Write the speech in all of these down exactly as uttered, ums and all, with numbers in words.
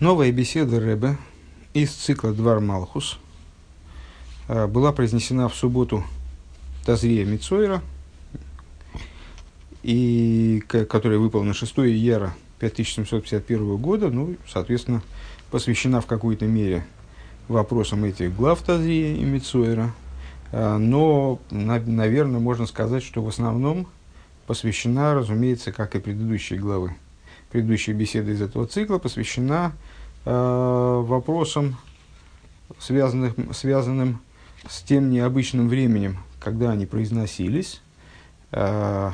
Новая беседа Ребе из цикла «Двар Малхус» была произнесена в субботу Тазрия Мицойра, и, которая выпала на шестое ияра пять тысяч семьсот пятьдесят первого года, ну, соответственно, посвящена в какой-то мере вопросам этих глав Тазрия и Мицойра, но, наверное, можно сказать, что в основном посвящена, разумеется, как и предыдущие главы, предыдущая беседа из этого цикла посвящена э, вопросам, связанных, связанным с тем необычным временем, когда они произносились. Э,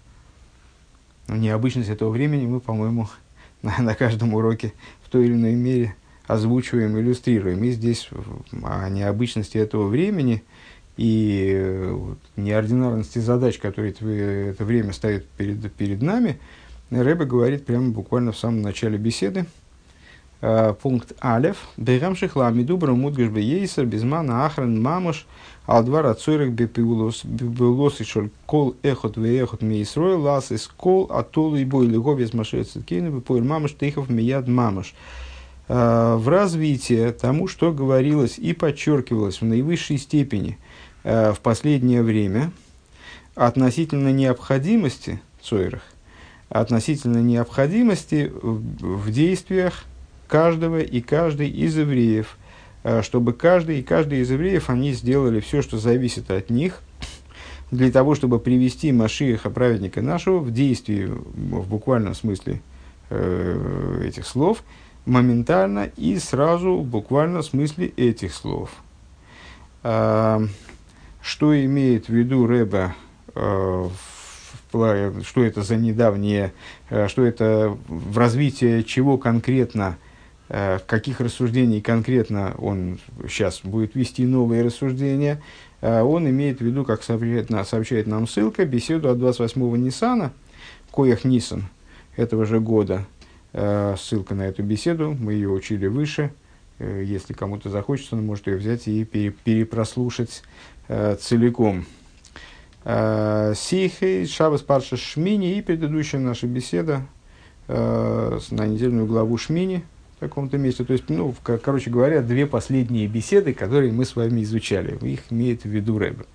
необычность этого времени мы, по-моему, на, на каждом уроке в той или иной мере озвучиваем, иллюстрируем. И здесь о необычности этого времени и э, вот, неординарности задач, которые это, это время ставит перед, перед нами, Ребе говорит прямо буквально в самом начале беседы. Uh, пункт Алеф. Бейгам шихла мидубра мудгаш бейсер безмана ахрен мамуш алдвар ацойрек бепиулос бепиулос и шоль кол эхот веехот мейсрой лас из кол атолу и бой лего без машет циткейну бепоэль мамуш тейхов мияд мамуш. Uh, в развитии тому, что говорилось и подчеркивалось в наивысшей степени uh, в последнее время относительно необходимости цойрах, относительно необходимости в, в действиях каждого и каждой из евреев, чтобы каждый и каждый из евреев они сделали все, что зависит от них, для того, чтобы привести Машиаха, праведника нашего, в действие, в буквальном смысле э, этих слов, моментально и сразу в буквальном смысле этих слов. А, что имеет в виду Ребе э, что это за недавнее, что это в развитии чего конкретно, каких рассуждений конкретно он сейчас будет вести новые рассуждения, он имеет в виду, как сообщает, сообщает нам ссылка, беседу от двадцать восьмого Ниссана, Коях Нисан этого же года. Ссылка на эту беседу, мы ее учили выше. Если кому-то захочется, он может ее взять и перепрослушать целиком. Сейхей, Шабас Парша Шмини и предыдущая наша беседа э, на недельную главу Шмини в таком-то месте. То есть, ну, в, короче говоря, две последние беседы, которые мы с вами изучали. Их имеет в виду Ребе.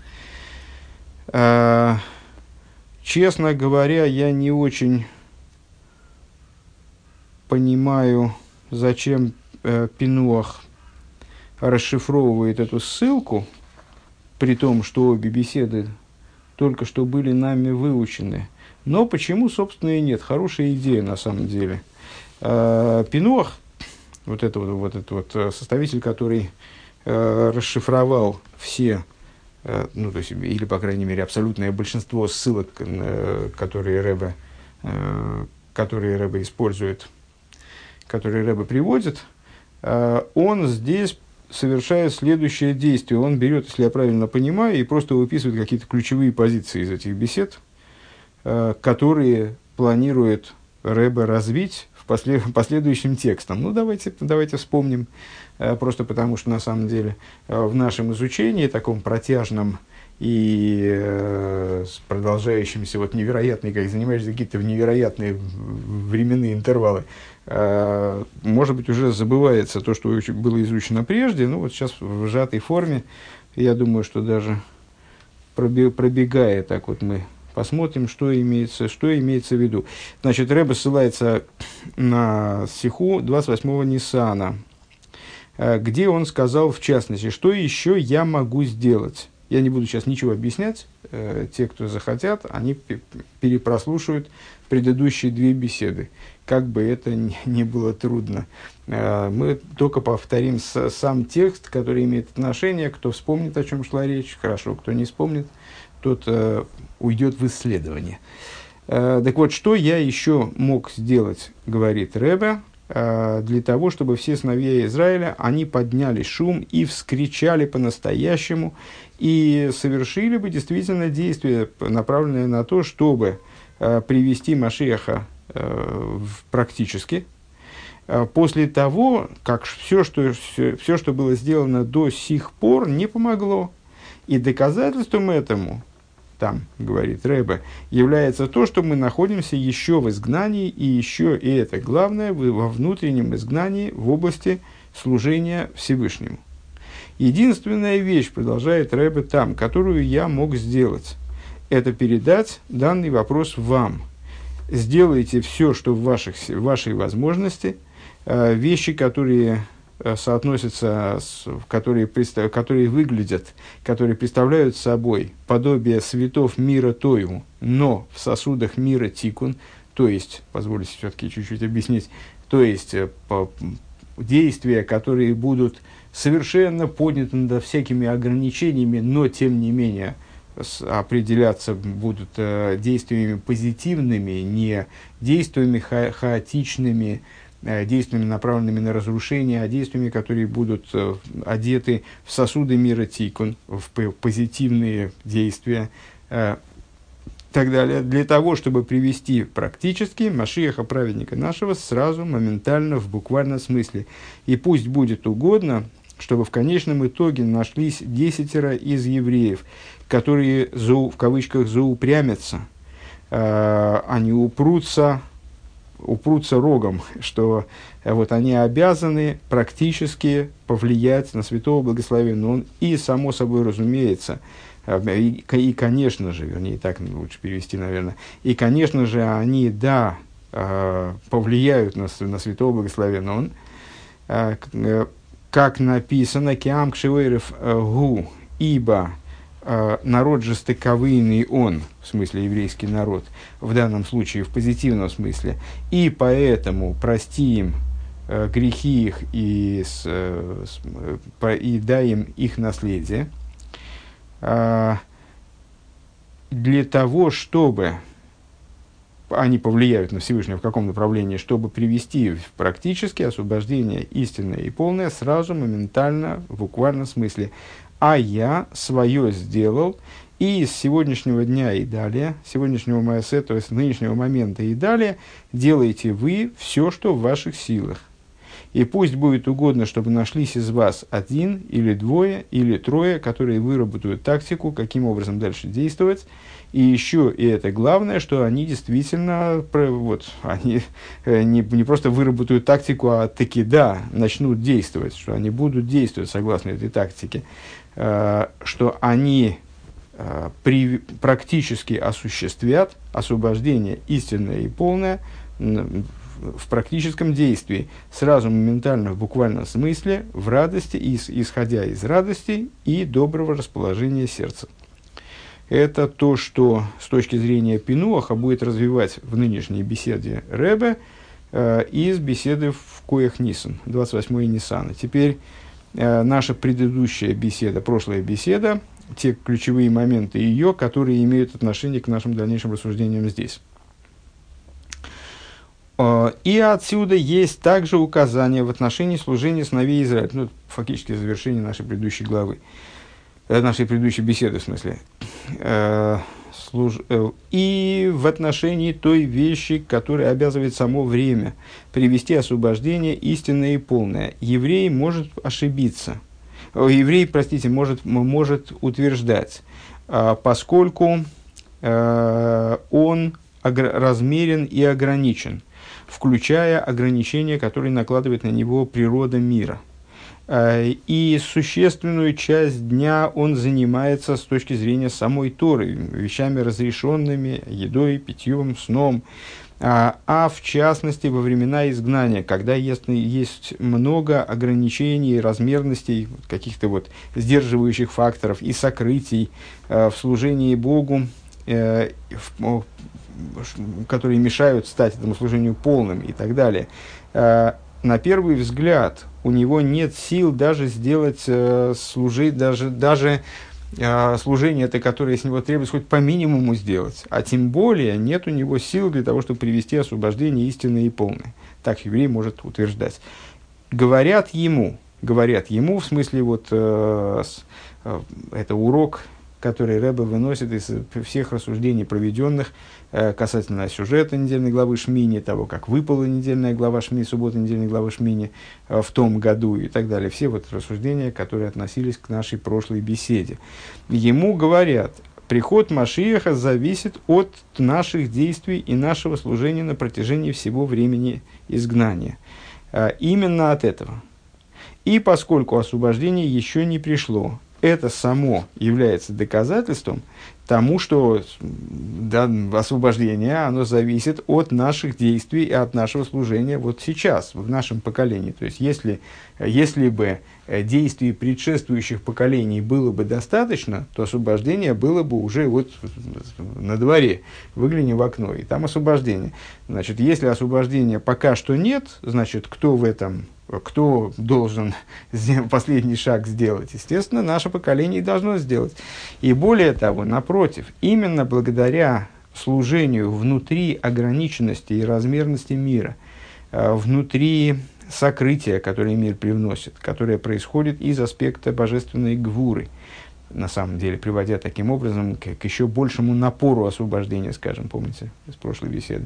Э, честно говоря, я не очень понимаю, зачем э, Пинуах расшифровывает эту ссылку, при том, что обе беседы только что были нами выучены. Но почему, собственно, и нет? Хорошая идея, на самом деле. Пинуах, вот это вот, вот, это вот составитель, который э, расшифровал все, э, ну, то есть, или, по крайней мере, абсолютное большинство ссылок, э, которые Ребе, э, которые Ребе использует, которые Ребе приводит, э, он здесь совершает следующее действие. Он берет, если я правильно понимаю, и просто выписывает какие-то ключевые позиции из этих бесед, э, которые планирует Ребе развить в послед... последующим текстом. Ну, давайте, давайте вспомним, э, просто потому что, на самом деле, э, в нашем изучении, таком протяжном и э, продолжающимся вот невероятные, как занимаешься какие-то невероятные временные интервалы, э, может быть, уже забывается то, что было изучено прежде. Ну, вот сейчас в сжатой форме, я думаю, что даже пробегая так вот мы посмотрим, что имеется, что имеется в виду. Значит, Ребе ссылается на сиху двадцать восьмого Ниссана, э, где он сказал, в частности, что еще я могу сделать. Я не буду сейчас ничего объяснять. Э, те, кто захотят, они п- перепрослушают предыдущие две беседы. Как бы это ни, ни было трудно. Э, мы только повторим с, сам текст, который имеет отношение. Кто вспомнит, о чем шла речь, хорошо. Кто не вспомнит, тот э, уйдет в исследование. Э, так вот, что я еще мог сделать, говорит Ребе, для того, чтобы все сыновья Израиля, они подняли шум и вскричали по-настоящему, и совершили бы действительно действия, направленные на то, чтобы э, привести Машиаха э, практически, э, после того, как все что, все, все, что было сделано до сих пор, не помогло. И доказательством этому там, говорит Ребе, является то, что мы находимся еще в изгнании, и еще, и это главное, во внутреннем изгнании в области служения Всевышнему. Единственная вещь, продолжает Ребе там, которую я мог сделать, это передать данный вопрос вам. Сделайте все, что в, ваших, в вашей возможности, э, вещи, которые э, соотносятся, с, которые, представ, которые выглядят, которые представляют собой подобие светов мира Тойву, но в сосудах мира Тикун, то есть, позвольте все-таки чуть-чуть объяснить, то есть э, по, действия, которые будут совершенно подняты над всякими ограничениями, но тем не менее определяться будут э, действиями позитивными, не действиями ха- хаотичными, э, действиями, направленными на разрушение, а действиями, которые будут э, одеты в сосуды мира Тикун, в п- позитивные действия, э, так далее, для того, чтобы привести практически Машиаха, праведника нашего, сразу, моментально, в буквальном смысле. И пусть будет угодно, чтобы в конечном итоге нашлись десятеро из евреев, которые, в кавычках, заупрямятся, э, они упрутся, упрутся рогом, что э, вот они обязаны практически повлиять на святого благословенного. Он и, само собой разумеется, э, и, и, конечно же, вернее, так лучше перевести, наверное, и, конечно же, они, да, э, повлияют на, на святого благословенного. Он, э, э, как написано, «Киам кшевейрев гу», ибо э, народ жестоковыйный он, в смысле еврейский народ, в данном случае в позитивном смысле, и поэтому прости им э, грехи их и, с, э, с, по, и дай им их наследие, э, для того, чтобы они повлияют на Всевышнего в каком направлении, чтобы привести в практически освобождение истинное и полное сразу, моментально, в буквальном смысле. А я свое сделал, и с сегодняшнего дня и далее, с сегодняшнего маэсэ, то есть с нынешнего момента и далее, делайте вы все, что в ваших силах. И пусть будет угодно, чтобы нашлись из вас один, или двое, или трое, которые выработают тактику, каким образом дальше действовать. И еще, и это главное, что они действительно, вот, они не, не просто выработают тактику, а таки, да, начнут действовать, что они будут действовать согласно этой тактике, что они при, практически осуществят освобождение истинное и полное в практическом действии, сразу, моментально, в буквальном смысле, в радости, исходя из радости и доброго расположения сердца. Это то, что с точки зрения Пинуаха будет развивать в нынешней беседе Ребе э, из беседы в Коях Нисан, двадцать восьмого Нисана. Теперь э, наша предыдущая беседа, прошлая беседа, те ключевые моменты ее, которые имеют отношение к нашим дальнейшим рассуждениям здесь. Э, и отсюда есть также указания в отношении служения сыновей Израиля. Ну, фактически завершение нашей предыдущей главы. Нашей предыдущей беседы, в смысле, э, служ... э, и в отношении той вещи, которая обязывает само время привести освобождение истинное и полное. Еврей может ошибиться, э, еврей, простите, может, может утверждать, э, поскольку э, он огр... размерен и ограничен, включая ограничения, которые накладывает на него природа мира. И существенную часть дня он занимается с точки зрения самой Торы, вещами разрешенными, едой, питьем, сном. А, а в частности, во времена изгнания, когда есть, есть много ограничений, размерностей, каких-то вот сдерживающих факторов и сокрытий э, в служении Богу, э, в, которые мешают стать этому служению полным и так далее. Э, на первый взгляд, у него нет сил даже сделать, э, служить, даже, даже э, служение, это, которое с него требуется, хоть по минимуму сделать. А тем более нет у него сил для того, чтобы привести освобождение истинное и полное. Так еврей может утверждать. Говорят ему, говорят ему, в смысле, вот, э, э, это урок, который Ребе выносит из всех рассуждений, проведенных э, касательно сюжета недельной главы Шмини, того, как выпала недельная глава Шмини, суббота недельной главы Шмини э, в том году и так далее. Все вот рассуждения, которые относились к нашей прошлой беседе. Ему говорят, Приход Машиаха зависит от наших действий и нашего служения на протяжении всего времени изгнания. А, именно от этого. И поскольку освобождение еще не пришло, это само является доказательством тому, что да, освобождение, оно зависит от наших действий и от нашего служения вот сейчас, в нашем поколении. То есть, если, если бы действий предшествующих поколений было бы достаточно, то освобождение было бы уже вот на дворе. Выгляни в окно, и там освобождение. Значит, если освобождения пока что нет, значит, кто в этом... Кто должен последний шаг сделать? Естественно, наше поколение и должно сделать. И более того, напротив, именно благодаря служению внутри ограниченности и размерности мира, внутри сокрытия, которое мир привносит, которое происходит из аспекта божественной гвуры, на самом деле, приводя таким образом к, к еще большему напору освобождения, скажем, помните, из прошлой беседы.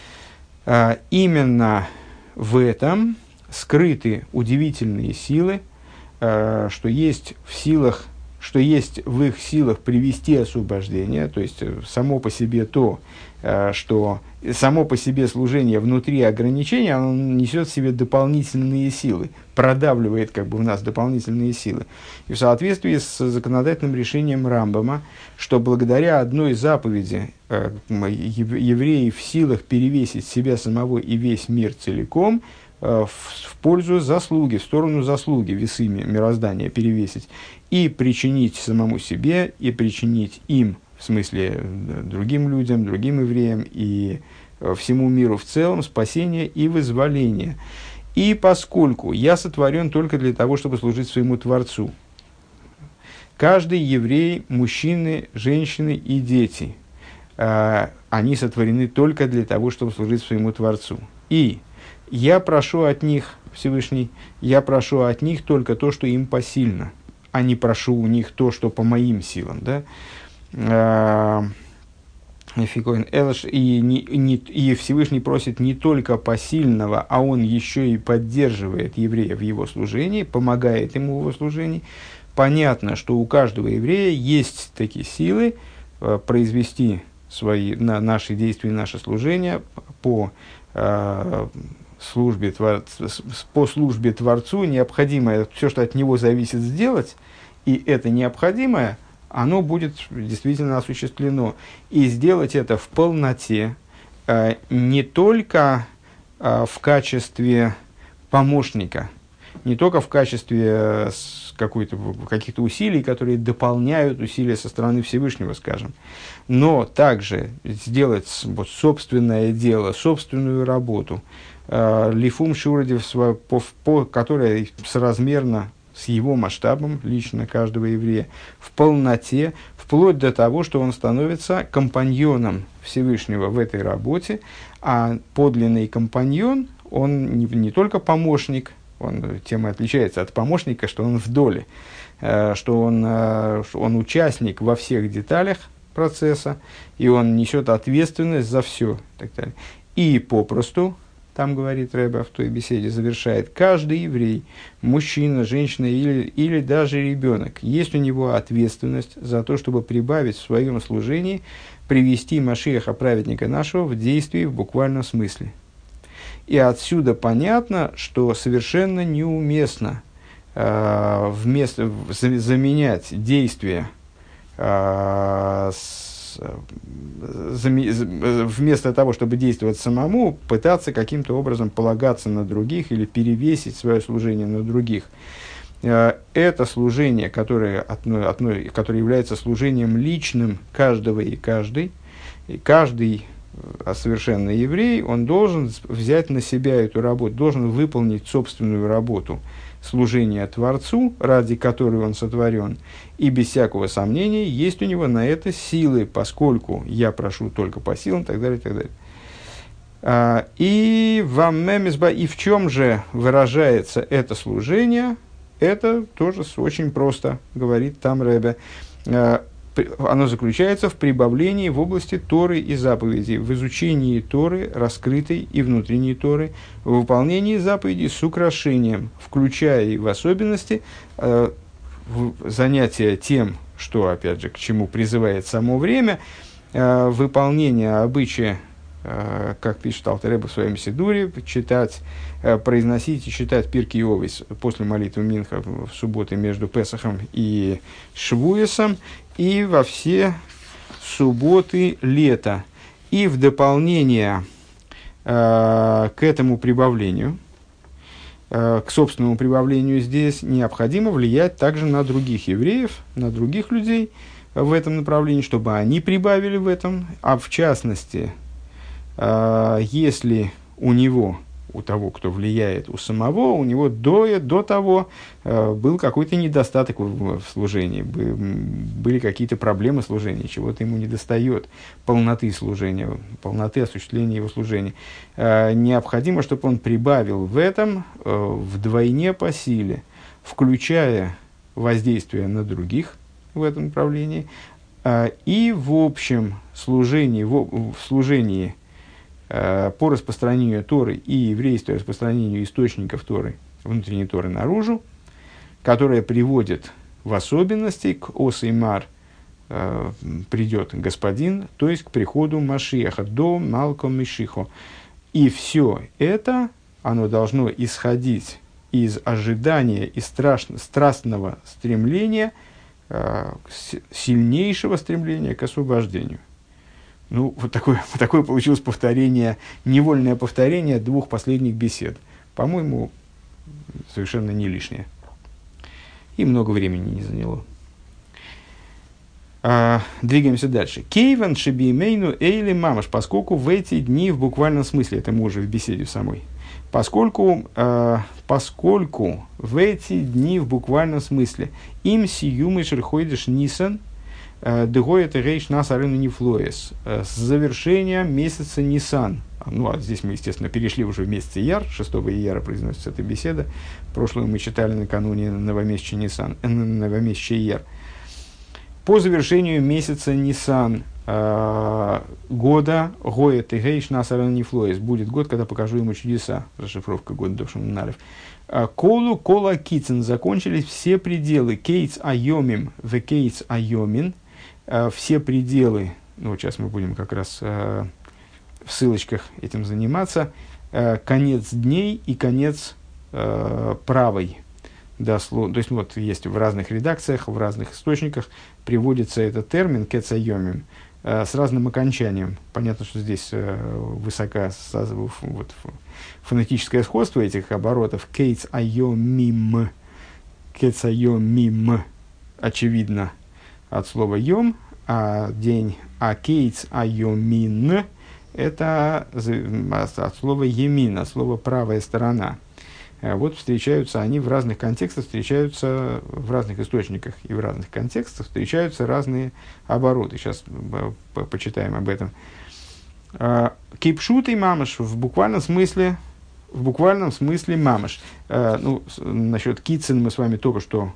Именно в этом скрыты удивительные силы, э, что есть в силах, что есть в их силах привести освобождение, то есть само по себе то, э, что само по себе служение внутри ограничения, оно несет в себе дополнительные силы, продавливает как бы в нас дополнительные силы. И в соответствии с законодательным решением Рамбама, что благодаря одной заповеди э, евреи в силах перевесить себя самого и весь мир целиком, В, в пользу заслуги, в сторону заслуги, весы мироздания перевесить, и причинить самому себе, и причинить им, в смысле другим людям, другим евреям, и всему миру в целом спасение и вызволение. И поскольку я сотворен только для того, чтобы служить своему Творцу, каждый еврей, мужчины, женщины и дети, э, они сотворены только для того, чтобы служить своему Творцу. И я прошу от них, Всевышний, я прошу от них только то, что им посильно, а не прошу у них то, что по моим силам. Да? И, не, не, и Всевышний просит не только посильного, а он еще и поддерживает еврея в его служении, помогает ему в его служении. Понятно, что у каждого еврея есть такие силы произвести свои, на, наши действия, наше служение по службе, по службе Творцу, необходимое, все, что от него зависит, сделать, и это необходимое, оно будет действительно осуществлено. И сделать это в полноте, э, не только э, в качестве помощника, не только в качестве э, какой-то, каких-то усилий, которые дополняют усилия со стороны Всевышнего, скажем, но также сделать вот, собственное дело, собственную работу, лифум шурадив, которая соразмерна с его масштабом, лично каждого еврея, в полноте, вплоть до того, что он становится компаньоном Всевышнего в этой работе, а подлинный компаньон, он не, не только помощник, он, тем и отличается от помощника, что он в доле, что он, что он участник во всех деталях процесса, и он несет ответственность за все, и так далее. И попросту, там говорит Ребе в той беседе, завершает, каждый еврей, мужчина, женщина или, или даже ребенок, есть у него ответственность за то, чтобы прибавить в своем служении, привести Машиаха, праведника нашего, в действие в буквальном смысле. И отсюда понятно, что совершенно неуместно э, вместо, заменять действия э, с вместо того, чтобы действовать самому, пытаться каким-то образом полагаться на других или перевесить свое служение на других. Это служение, которое, которое является служением личным каждого и каждой, и каждый совершенный еврей, он должен взять на себя эту работу, должен выполнить собственную работу служения Творцу, ради которой он сотворен, и без всякого сомнения есть у него на это силы, поскольку я прошу только по силам, и так далее, и так далее. А, и, в и в чем же выражается это служение? Это тоже очень просто, говорит там Ребе. А, оно заключается в прибавлении в области Торы и заповедей, в изучении Торы, раскрытой и внутренней Торы, в выполнении заповедей с украшением, включая и в особенности э, в занятие тем, что, опять же, к чему призывает само время, э, выполнение обычая, э, как пишет Алтер Ребе в своем Сидуре, читать, э, произносить и читать Пиркей Овес после молитвы Минха в субботы между Песахом и Швуесом, и во все субботы лета. И в дополнение э, к этому прибавлению, к собственному прибавлению здесь необходимо влиять также на других евреев, на других людей в этом направлении, чтобы они прибавили в этом. А в частности, если у него, у того, кто влияет, у самого, у него до, до того был какой-то недостаток в служении, были какие-то проблемы служения, чего-то ему недостает, полноты служения, полноты осуществления его служения. Необходимо, чтобы он прибавил в этом вдвойне по силе, включая воздействие на других в этом направлении, и в общем служении, в, в служении по распространению Торы и еврейству, распространению источников Торы, внутренней Торы наружу, которая приводит в особенности к Осеймар, э, придет господин, то есть к приходу Машиаха, до Малком Мишихо. И все это, оно должно исходить из ожидания и страшно, страстного стремления, э, сильнейшего стремления к освобождению. Ну, вот такое, вот такое получилось повторение, невольное повторение двух последних бесед. По-моему, совершенно не лишнее. И много времени не заняло. А, двигаемся дальше. Кейван шебимейну эйли мамаш, поскольку в эти дни, в буквальном смысле, это мы уже в беседе самой, поскольку, а, поскольку в эти дни, в буквальном смысле, им сиюмы шерхойдеш нисан, Дегоет рейш нас арену нефлоес, с завершением месяца Нисан. Ну, а здесь мы, естественно, перешли уже в месяц Ияр, шестого Ияра произносится эта беседа. Прошлую мы читали накануне новомесяча Нисан, э, новомесяча Ияр. По завершению месяца Нисан э, года Гоет рейш нас арену нефлоес, будет год, когда покажу ему чудеса. Расшифровка года Довшин Налев. Колу кола кицен, закончились все пределы. Кейц айомим в кейц айомин. Все пределы, ну, сейчас мы будем как раз э, в ссылочках этим заниматься, э, конец дней и конец э, правой. Дословно, то есть, вот есть в разных редакциях, в разных источниках приводится этот термин «кецайомим» э, с разным окончанием. Понятно, что здесь э, высоко вот, фонетическое сходство этих оборотов. «Кейц-айомим», «кецайомим», очевидно, от слова «йом», а день «акейц айомин» – это от слова «емин», от слова «правая сторона». Вот встречаются они в разных контекстах, встречаются в разных источниках и в разных контекстах встречаются разные обороты. Сейчас по почитаем об этом. Кипшут и мамаш в буквальном смысле, в буквальном смысле мамаш. Ну, насчет кицин мы с вами только что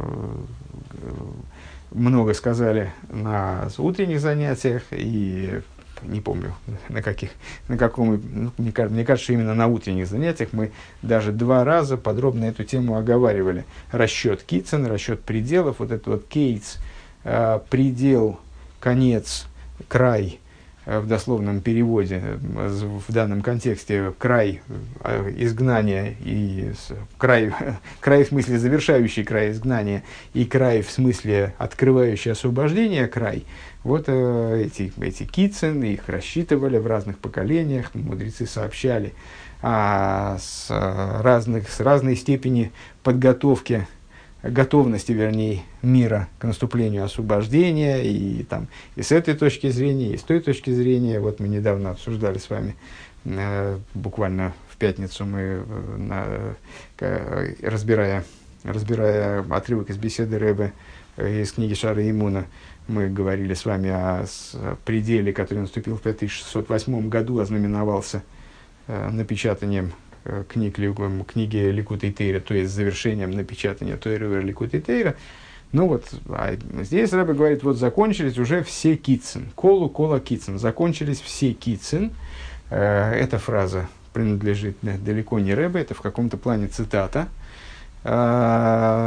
много сказали на утренних занятиях, и не помню, на каких, на каком, ну, мне, мне кажется, что именно на утренних занятиях мы даже два раза подробно эту тему оговаривали. Расчет кицен, расчет пределов, вот этот вот кейтс, э, предел, конец, край, э, в дословном переводе, э, в данном контексте край э, изгнания, и с, край, край в смысле завершающий край изгнания, и край в смысле открывающий освобождение край. Вот э, эти, эти кицен, их рассчитывали в разных поколениях, мудрецы сообщали а, с, разных, с разной степени подготовки, готовности, вернее, мира к наступлению освобождения, и, там, и с этой точки зрения, и с той точки зрения. Вот мы недавно обсуждали с вами, э, буквально в пятницу мы, э, на, э, разбирая, разбирая отрывок из беседы Ребе э, из книги Шара Имуна, мы говорили с вами о пределе, который наступил в пять тысяч шестьсот восьмом году, ознаменовался э, напечатанием э, книг, книги Ликутей Тейра, то есть завершением напечатания Тойры Ликутей Тейра. Ну вот, а здесь Ребе говорит, вот закончились уже все кицен, колу кола кицен, закончились все кицен. Э, эта фраза принадлежит далеко не Ребе, это в каком-то плане цитата. Э,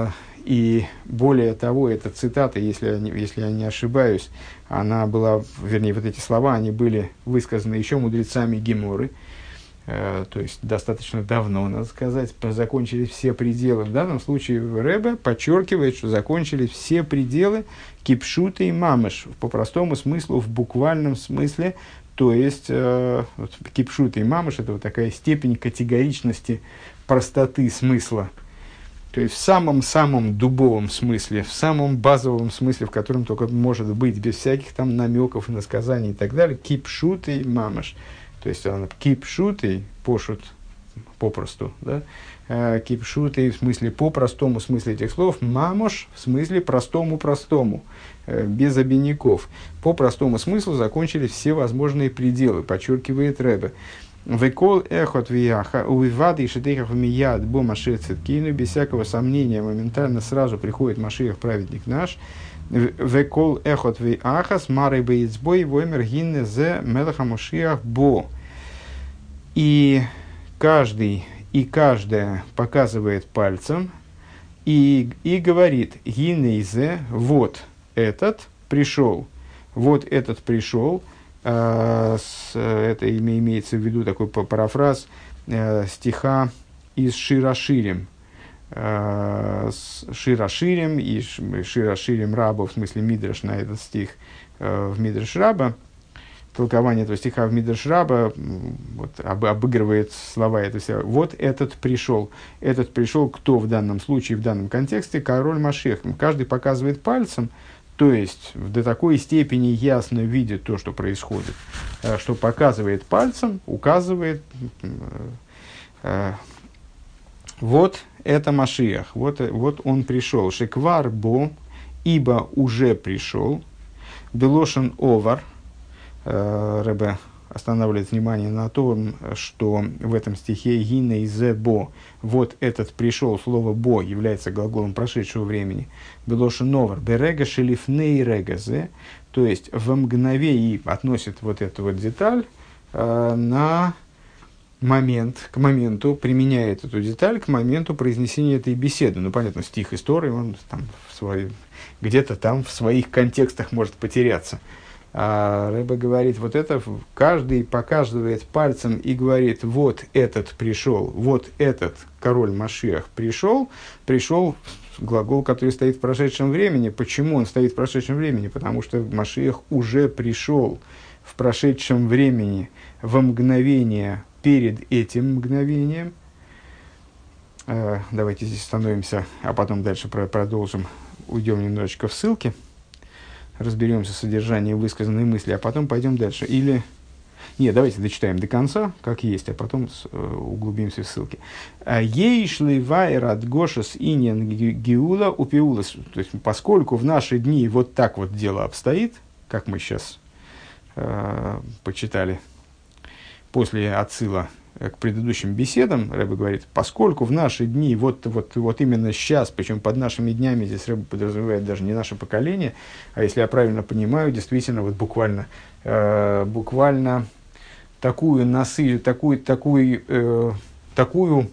И более того, эта цитата, если я, не, если я не ошибаюсь, она была, вернее, вот эти слова, они были высказаны еще мудрецами Геморы, э, то есть достаточно давно, надо сказать, закончились все пределы. В данном случае Ребе подчеркивает, что закончились все пределы кипшута и мамыш, по простому смыслу, в буквальном смысле, то есть э, вот, кипшута и мамыш – это вот такая степень категоричности, простоты смысла. То есть в самом-самом дубовом смысле, в самом базовом смысле, в котором только может быть, без всяких там намеков, иносказаний и так далее, кипшутой мамаш. То есть она кипшутой, пошут, попросту, да? э, кипшутой в смысле по-простому смысле этих слов, мамаш в смысле простому-простому, э, без обиняков. По простому смыслу закончили все возможные пределы, подчеркивает Ребе. Векол эхот вияха увивады и шетехах мияд бо машир циткину, без всякого сомнения моментально сразу приходит Машиах праведник наш. Векол эхот вияха с марой бейцбой воймер гинне зе мелаха Машиах бо. И каждый и каждая показывает пальцем и, и говорит гинне зе, вот этот пришел, вот этот пришел. Uh, с, это имеется в виду такой парафраз uh, стиха из Широширим. Uh, Широширим и Широширим Раба, в смысле Мидраш на этот стих uh, в Мидраш Раба. Толкование этого стиха в Мидраш Раба вот, об, обыгрывает слова этого. Вот этот пришел. Этот пришел кто в данном случае, в данном контексте? Король Машиах. Каждый показывает пальцем. То есть, до такой степени ясно видит то, что происходит, что показывает пальцем, указывает, э, вот это Машиах, вот, вот он пришел. Шеквар бо, ибо уже пришел. Белошен овар, э, Ребе останавливает внимание на том, что в этом стихе «гинне и зе бо», вот этот пришел, слово «бо» является глаголом прошедшего времени. «Белоши новар», «берега шелифней рега зе», то есть в мгновение относит вот эту вот деталь э, на момент, к моменту, применяет эту деталь к моменту произнесения этой беседы. Ну, понятно, стих истории, он там в своей, где-то там в своих контекстах может потеряться. А Ребе говорит, вот это, каждый показывает пальцем и говорит, вот этот пришел, вот этот король Машиах пришел, пришел глагол, который стоит в прошедшем времени. Почему он стоит в прошедшем времени? Потому что Машиах уже пришел в прошедшем времени, во мгновение перед этим мгновением. А, давайте здесь остановимся, а потом дальше про- продолжим, уйдем немножечко в ссылки. Разберемся с содержанием высказанной мысли, а потом пойдем дальше. Или... Нет, давайте дочитаем до конца, как есть, а потом с, э, углубимся в ссылки. «Ейшли вайрат гошес иньян гиула упиулас». То есть, поскольку в наши дни вот так вот дело обстоит, как мы сейчас э, почитали после отсыла к предыдущим беседам, Ребе говорит, поскольку в наши дни, вот, вот, вот именно сейчас, причем под нашими днями, здесь Ребе подразумевает даже не наше поколение, а если я правильно понимаю, действительно, вот буквально, э, буквально такую насы, такую, такую, э, такую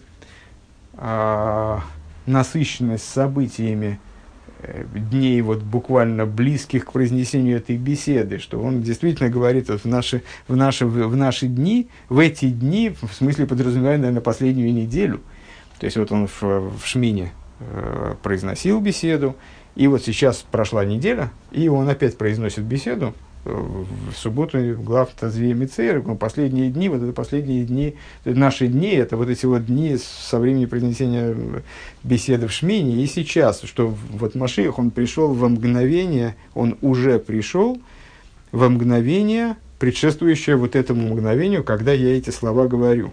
э, насыщенность событиями э, дней вот буквально близких к произнесению этой беседы, что он действительно говорит вот в, наши, в, наши, в наши дни, в эти дни, в смысле подразумевая, наверное, последнюю неделю. То есть вот он в, в Шмине э, произносил беседу, и вот сейчас прошла неделя, и он опять произносит беседу в субботу глав Тазвия Мицейр, последние дни, вот это последние дни, наши дни, это вот эти вот дни со времени произнесения беседы в Шмине, и сейчас, что вот Машиах, он пришел во мгновение, он уже пришел во мгновение, предшествующее вот этому мгновению, когда я эти слова говорю.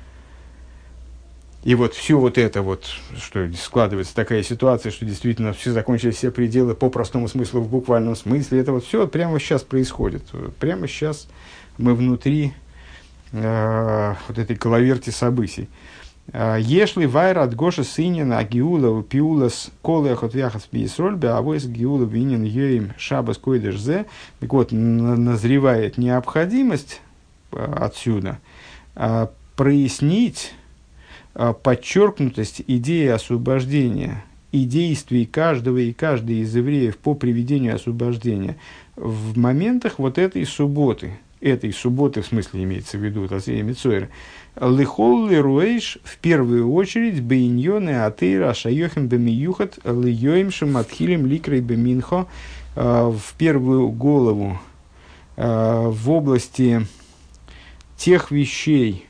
И вот все вот это вот, что складывается такая ситуация, что действительно все закончились, все пределы по простому смыслу, в буквальном смысле, это вот все прямо сейчас происходит. Прямо сейчас мы внутри э, вот этой коловерти событий. Ешли вайра от Гоша сынина агиула пиулас колех от яхас пиесрольбе, а войс гиула винин йоим шабас койдешзе. Так вот, назревает необходимость отсюда прояснить подчеркнутость идеи освобождения и действий каждого и каждой из евреев по приведению освобождения в моментах вот этой субботы, этой субботы, в смысле имеется в виду, Тасея Мицойра, лихол лируэйш, в первую очередь, бейньоны атеира шайохим бемиюхат лиёим шаматхилим ликрей беминхо, в первую голову, в области тех вещей,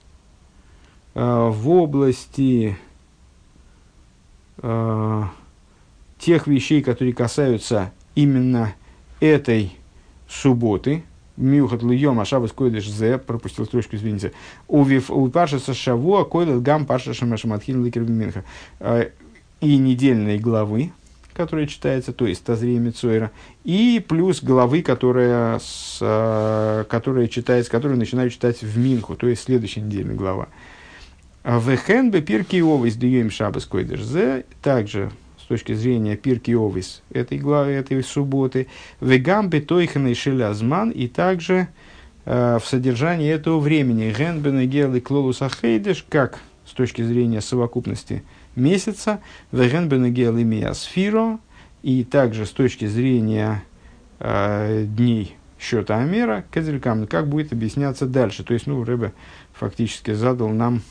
в области тех вещей, которые касаются именно этой субботы, Мюхат льем, а шабас койдеш зе, пропустил строчку, извините. Увив у паршаса шавуа койдет гам паршаса шаматхин ликер минха. И недельной главы, которая читается, то есть Тазрия Мицойра, и плюс главы, которая, с, которая читается, которую начинают читать в Минху, то есть следующая недельная глава. Вехен бе пирки овис дьем шабас койдеш зе, также с точки зрения пирки овис этой главы, этой субботы, вегам бе тойханой шелязман, и также э, в содержании этого времени ген бе негел и клолус ахейдеш, как с точки зрения совокупности месяца, веген бе негел и миасфиро, и также с точки зрения э, дней счета Амера, кезелькам, как будет объясняться дальше. То есть, ну, Ребе фактически задал нам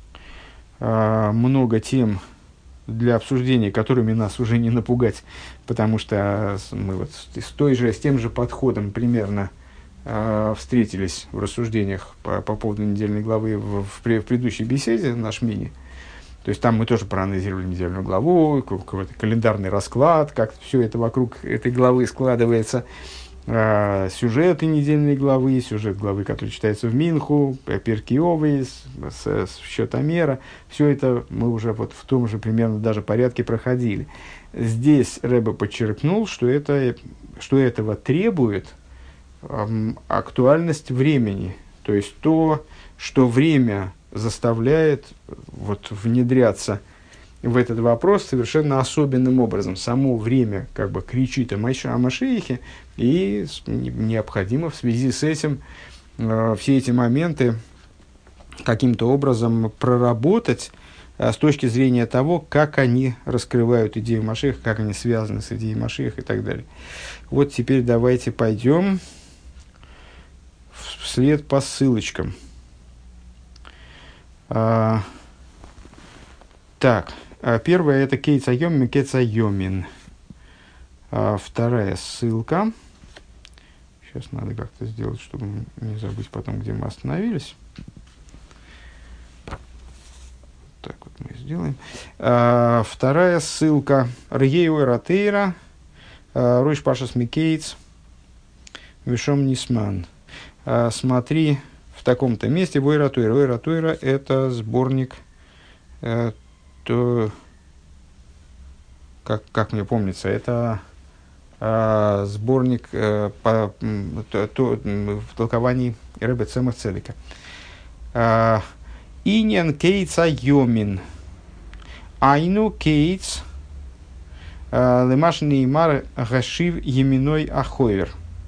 э, много тем для обсуждения, которыми нас уже не напугать, потому что мы вот с, той же, с тем же подходом примерно э, встретились в рассуждениях по, по поводу недельной главы в, в, в предыдущей беседе, наш мини. То есть там мы тоже проанализировали недельную главу, какой-то календарный расклад, как все это вокруг этой главы складывается. Э, сюжеты недельной главы, сюжет главы, который читается в Минху, Пирки Овис, с, с счета Амера. Все это мы уже вот в том же примерно даже порядке проходили. Здесь Ребе подчеркнул, что, это, что этого требует эм, актуальность времени. То есть то, что время заставляет вот, внедряться в этот вопрос совершенно особенным образом. Само время как бы кричит о, Маш- о Машиихе, и необходимо в связи с этим э, все эти моменты каким-то образом проработать э, с точки зрения того, как они раскрывают идею Машииха, как они связаны с идеей Машииха и так далее. Вот теперь давайте пойдем вслед по ссылочкам. А, так, первая это Кейц Айомин, Кейц Айомин. А, вторая ссылка. Сейчас надо как-то сделать, чтобы не забыть потом, где мы остановились. Так вот мы сделаем. А, вторая ссылка. Рьеу Эратейра, Ройш Пашас Микейц, Вишом Нисман. А, смотри в таком-то месте. Войратуэра. Войратуэра – это сборник, э, то, как, как мне помнится, это э, сборник э, по, то, то, в толковании Ребе Цемах Цедека. Иньян Кейц Айомин. Айну Кейц Лемаш Неймар Гашив Еминой Ахойвер.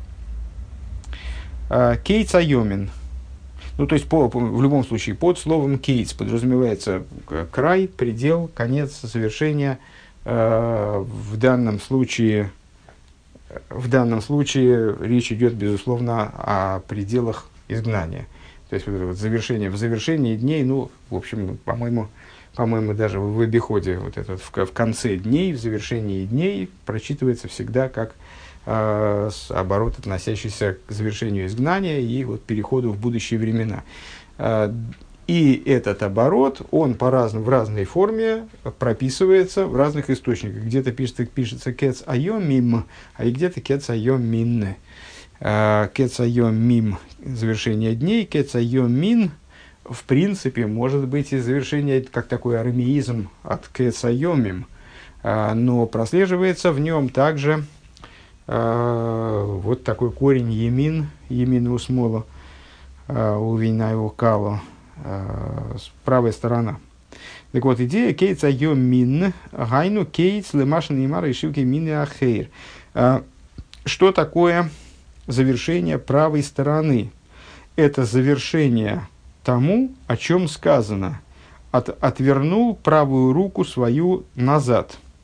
Кейц Айомин. Ну, то есть, по, по, в любом случае, под словом «кейтс» подразумевается край, предел, конец, завершение. Э, в данном случае, в данном случае речь идет, безусловно, о пределах изгнания. То есть, вот, вот, завершение, в завершении дней, ну, в общем, по-моему, по-моему даже в обиходе, вот этот, в, в конце дней, в завершении дней прочитывается всегда как с оборот, относящийся к завершению изгнания и вот переходу в будущие времена. И этот оборот, он по-разному, в разной форме прописывается в разных источниках. Где-то пишется, пишется «кец айом мим», а и где-то «кец айом мин». «Кец айом мим» – завершение дней, «кец айом мин» в принципе может быть и завершение, как такой арамеизм от «кец айом мим», но прослеживается в нем также Uh, вот такой корень емин, емин у смола, у вина его кало, правая сторона. Так вот, идея кейтса йом мин, гайну кейтс лемашин имара и шивки мин и ахейр. Что такое завершение правой стороны? Это завершение тому, о чем сказано. От, отвернул правую руку свою назад.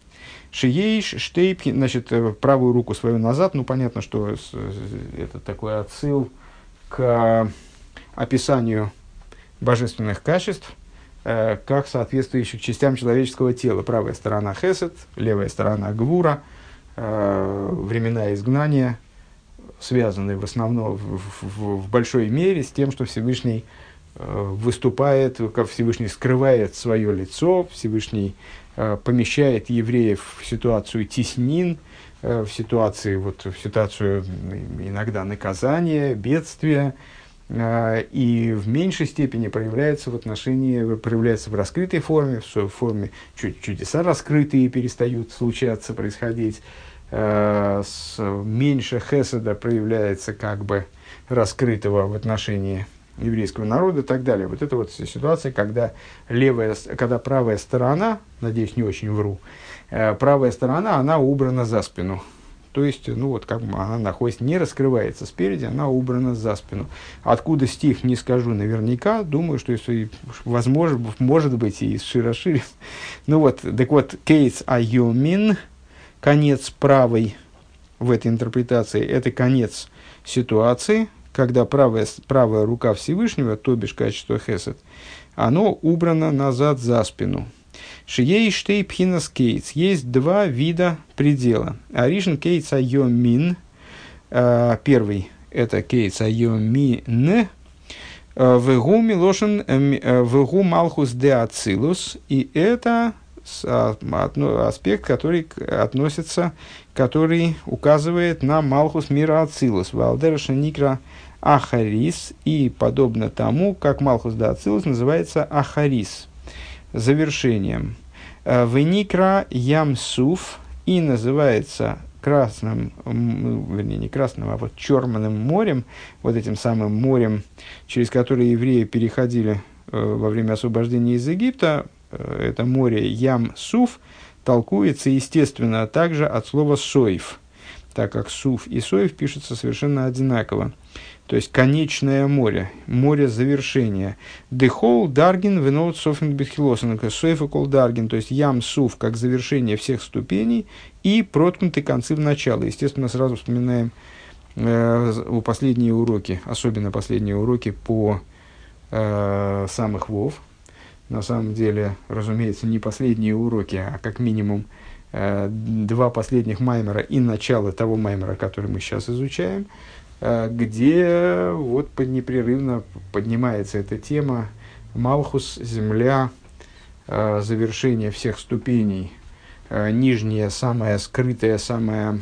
Шиейш, штейпхи, значит, правую руку свою назад. Ну, понятно, что это такой отсыл к описанию божественных качеств, э, как соответствующих частям человеческого тела. Правая сторона хесед, левая сторона гвура, э, времена изгнания, связаны в основном в, в, в большой мере с тем, что Всевышний э, выступает, как Всевышний скрывает свое лицо, Всевышний э, помещает евреев в ситуацию теснин, э, в ситуации, вот, в ситуацию иногда наказания, бедствия, э, и в меньшей степени проявляется в отношении, проявляется в раскрытой форме, в форме чудеса раскрытые перестают случаться, происходить. С меньше хеседа проявляется как бы раскрытого в отношении еврейского народа и так далее. Вот это вот ситуация, когда, левая, когда правая сторона, надеюсь, не очень вру, правая сторона, она убрана за спину. То есть, ну вот как бы она находится, не раскрывается спереди, она убрана за спину. Откуда стих, не скажу наверняка, думаю, что если возможно, может быть и из Широшири. Ну вот, так вот, кейс айомин, конец правой в этой интерпретации – это конец ситуации, когда правая, правая рука Всевышнего, то бишь качество хесед, оно убрано назад за спину. Шией штей пхинас кейтс. Есть два вида предела. Аришн кейтс айомин. Первый – это кейтс айомин. Вегу милошен вегу малхус де ацилус. И это аспект, который относится, который указывает на Малхус мира Ацилус, Валдерша Никра Ахарис, и подобно тому, как Малхус да Ацилус называется Ахарис, завершением. Веникра Ямсуф, и называется красным, вернее, не красным, а вот черным морем, вот этим самым морем, через которое евреи переходили во время освобождения из Египта. Это море Ям-Суф толкуется, естественно, также от слова «соев», так как «суф» и «соев» пишутся совершенно одинаково. То есть, конечное море, море завершения. «Дехол даргин венот софинг бетхилосен», «соев и кол даргин», то есть Ям-Суф как завершение всех ступеней и проткнутые концы в начало. Естественно, сразу вспоминаем э, последние уроки, особенно последние уроки по э, самых Вов. На самом деле, разумеется, не последние уроки, а как минимум э, два последних маймера и начало того маймера, который мы сейчас изучаем, э, где вот под, непрерывно поднимается эта тема Малхус, земля, э, завершение всех ступеней, э, нижняя, самая скрытая, самая,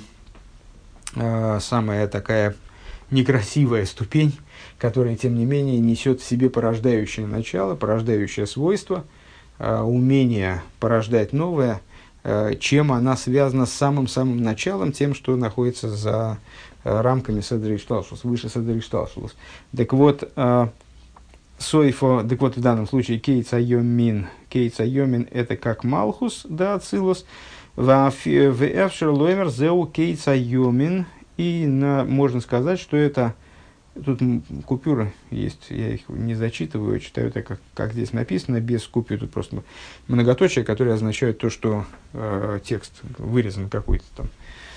э, самая такая некрасивая ступень, которая, тем не менее, несет в себе порождающее начало, порождающее свойство, э, умение порождать новое, э, чем она связана с самым-самым началом, тем, что находится за э, рамками Седер Ишталшус, выше Седер Ишталшус. Так вот, э, Сойфо, так вот в данном случае Кейц Айомин, Кейц Айомин это как Малхус, да, Ацилус, в Эфшер Лоймер Зеу Кейц Айомин, и на, можно сказать, что это. Тут купюры есть, я их не зачитываю, читаю так, как, как здесь написано, без купюр. Тут просто многоточие, которые означают то, что э, текст вырезан какой-то там.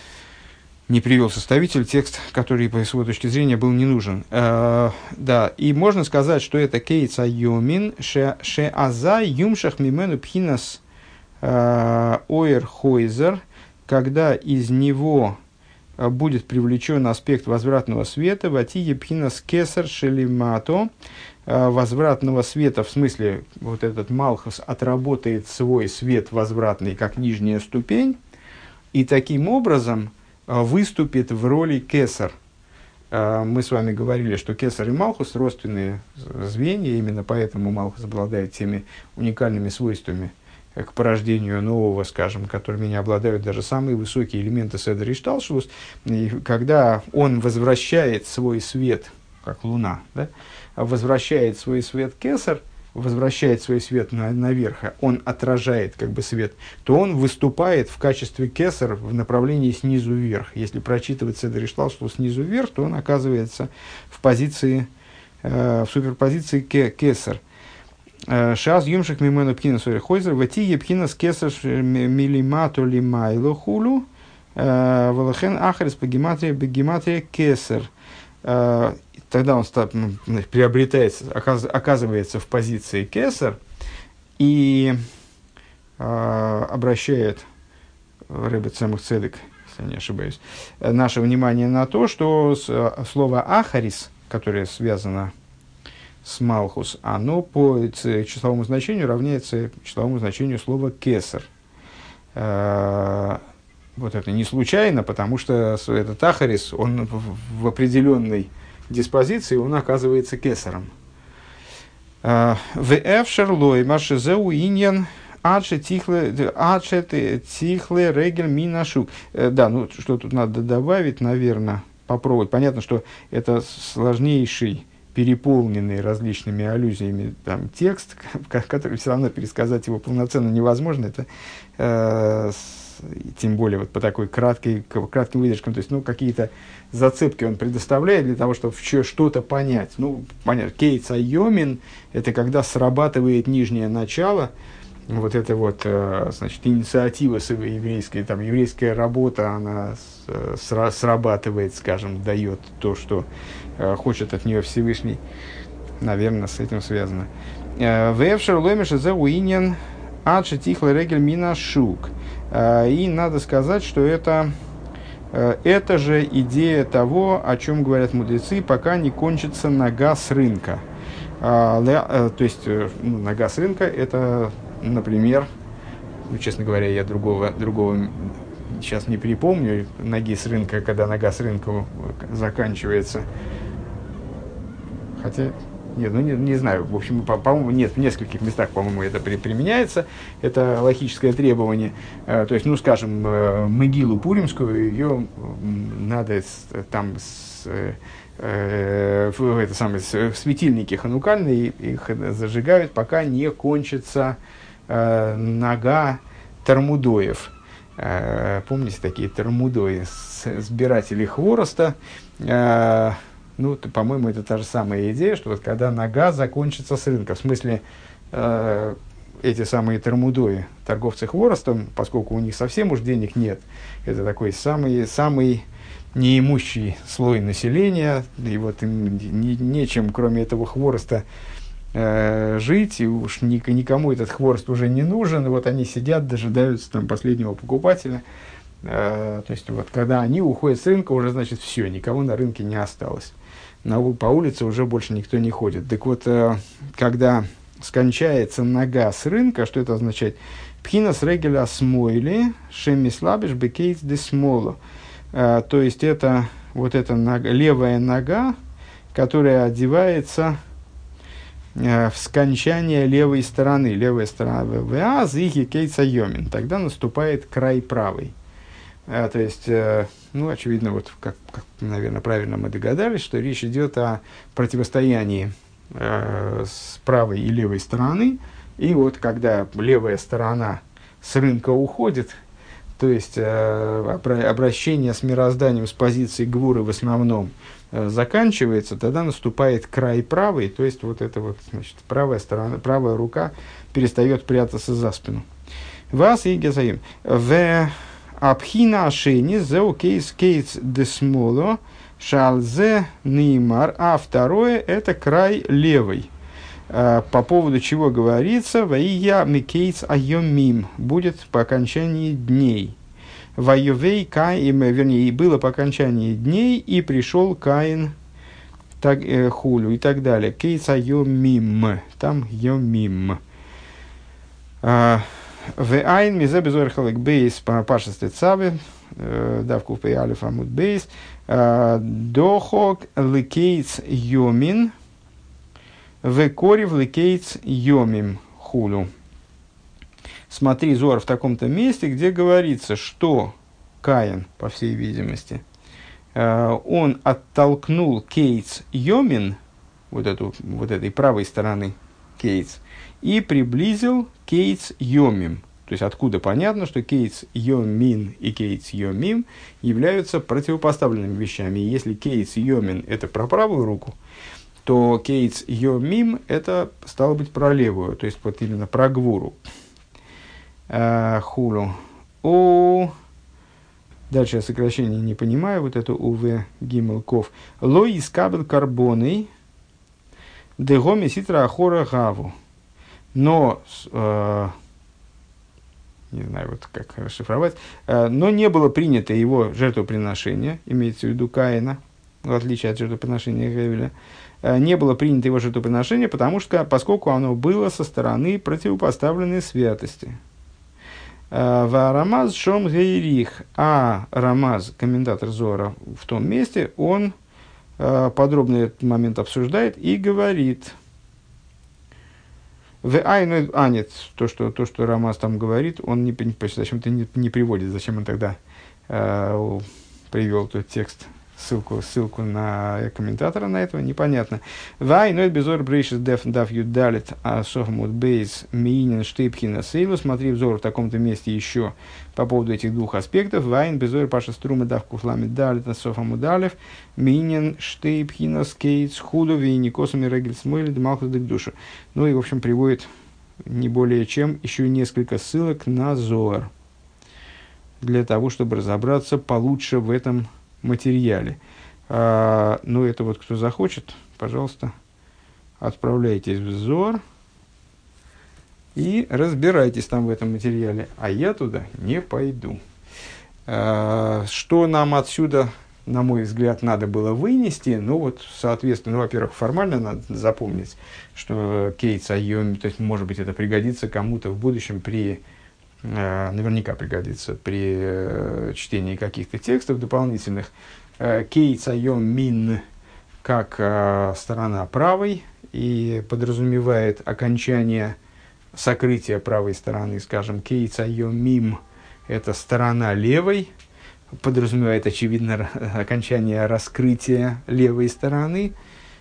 Не привел составитель текст, который, по его точке зрения, был не нужен. Э, да, и можно сказать, что это кейца йомин ше аза юмшах мимену пхинас оэр хойзер, когда из него будет привлечен аспект возвратного света, ватиги пхинас кесар шелимато, возвратного света, в смысле, вот этот Малхус отработает свой свет возвратный, как нижняя ступень, и таким образом выступит в роли кесар. Мы с вами говорили, что кесар и Малхус родственные звенья, именно поэтому Малхус обладает теми уникальными свойствами к порождению нового, скажем, которыми не обладают даже самые высокие элементы Седер Ишталшус, и когда он возвращает свой свет, как луна, да, возвращает свой свет кесар, возвращает свой свет на, наверх, он отражает как бы свет, то он выступает в качестве кесар в направлении снизу вверх. Если прочитывать Седер Ишталшус снизу вверх, то он оказывается в позиции, э, в суперпозиции ке, кесар. Шаз юмших мимену пхина сори хойзер, вати пхина скесар милимату лимайло хулу, волохен ахарис по гематрии бегематрия кесар. Тогда он значит, приобретается, оказывается в позиции кесар и э, обращает Ребе Цемух Цедек, если я не ошибаюсь, наше внимание на то, что слово ахарис, которое связано с Малхус, оно по числовому значению равняется числовому значению слова кесар. Вот это не случайно, потому что этот ахарис, он в определенной диспозиции, он оказывается кесаром. В эфшерлой машезеу иньян адше тихле регель минашук. Да, ну что тут надо добавить, наверное, попробовать. Понятно, что это сложнейший, переполненный различными аллюзиями там, текст, который все равно пересказать его полноценно невозможно. Это э, тем более вот по такой краткой, кратким выдержкам, то есть, ну, какие-то зацепки он предоставляет для того, чтобы что-то понять. Ну, понятно, кейц айомин – это когда срабатывает нижнее начало, вот это вот, значит, инициатива еврейская, там, еврейская работа, она срабатывает, скажем, дает то, что хочет от нее Всевышний. Наверное, с этим связано. «Вэвшер ломиш за уиньян адши тихле регель мина шук». И надо сказать, что это, это же идея того, о чем говорят мудрецы, пока не кончится нога с рынка. То есть, ну, нога с рынка – это, например, ну, честно говоря, я другого, другого сейчас не припомню, ноги с рынка, когда нога с рынка заканчивается. Хотя... Нет, ну не, не знаю, в общем, по- по-моему, нет, в нескольких местах, по-моему, это при, применяется, это логическое требование. Э, то есть, ну, скажем, э, Мегилу Пуримскую, ее надо с, там, с, э, в, это самое, с, в светильнике ханукальные, их зажигают, пока не кончится э, нога Тармудоев. Э, помните такие Тармудои, сбиратели хвороста? Э, Ну, то, по-моему, это та же самая идея, что вот когда нога закончится с рынка, в смысле, э, эти самые тармудои, торговцы хворостом, поскольку у них совсем уж денег нет, это такой самый, самый неимущий слой населения, и вот им не, нечем, кроме этого хвороста, э, жить, и уж ни, никому этот хворост уже не нужен, и вот они сидят, дожидаются там последнего покупателя. Э, то есть, вот когда они уходят с рынка, уже, значит, все, никого на рынке не осталось. На, по улице уже больше никто не ходит. Так вот, э, когда скончается нога с рынка, что это означает? Пхинас регеля смойли, шемислабиш бекейц де смоло. То есть, это вот эта нога, левая нога, которая одевается э, в скончание левой стороны. Левая сторона ВВА, зихи кейца йомин. Тогда наступает край правой. А, то есть, э, ну, очевидно, вот как, как, наверное, правильно мы догадались, что речь идет о противостоянии э, с правой и левой стороны. И вот когда левая сторона с рынка уходит, то есть э, обращение с мирозданием с позиции гвуры в основном э, заканчивается, тогда наступает край правой, то есть вот эта вот, значит, правая сторона, правая рука перестает прятаться за спину. Вас и гезаим. В Абхина ашени зеу кейс кейс десмоло шалзе нимар. А второе – это край левый. По поводу чего говорится «Ваия микейц айомим» будет по окончании дней. «Вайовей каим», вернее, и было по окончании дней, и пришел Каин так, э, хулю и так далее. «Кейц айомим», там «йомим». «Вэайн мизе безор халек бейс» по пашесте цавы, давку в пейалиф амуд бейс, «дохок лекейц йомин», «Векорив лекейц йомим хулю». Смотри, Зоар в таком-то месте, где говорится, что Каин, по всей видимости, он оттолкнул кейц йомин, вот, эту, вот этой правой стороны кейц, и приблизил кейц йомим. То есть, откуда понятно, что кейц йомин и кейц йомим являются противопоставленными вещами. И если кейц йомин – это про правую руку, то кейц йомим это стало быть про левую, то есть вот именно про гвуру. Хулу. О, дальше я сокращение не понимаю, вот это ув гимелков. Ло искабель карбоны дегоми ситра ахора гаву. Но, э, не знаю, вот как расшифровать, э, но не было принято его жертвоприношение, имеется в виду Каина, в отличие от жертвоприношения Гевеля, э, не было принято его жертвоприношение, потому что, поскольку оно было со стороны противопоставленной святости. В Рамаз Шом Гейрих, а Рамаз, комментатор Зора в том месте, он э, подробно этот момент обсуждает и говорит, в Айну, а нет, то что, то, что Рамаз там говорит, он не, зачем-то не, не приводит, зачем он тогда э, привел тот текст, ссылку, ссылку на комментатора на этого, непонятно. Вай, но это безор брейшис деф дав юдалит а сохмут бейс миинин штейпхина сейлу. Смотри взор в таком-то месте еще по поводу этих двух аспектов. Вайн безор паша струма дав куфлами далит а софамудалев миинин штейпхина скейтс худу вейникосами регель смыли дмалхус дык душу. Ну и, в общем, приводит не более чем еще несколько ссылок на Зоар для того, чтобы разобраться получше в этом материале. А, ну, это вот кто захочет, пожалуйста, отправляйтесь в Зоар и разбирайтесь там в этом материале. А я туда не пойду. А, что нам отсюда, на мой взгляд, надо было вынести? Ну, вот, соответственно, ну, во-первых, формально надо запомнить, что кейтс айоми, то есть, может быть, это пригодится кому-то в будущем при наверняка пригодится при э, чтении каких-то текстов дополнительных. Кейтс айом мин как э, сторона правой и подразумевает окончание сокрытия правой стороны, скажем, кейтс айом мим это сторона левой, подразумевает, очевидно, окончание раскрытия левой стороны.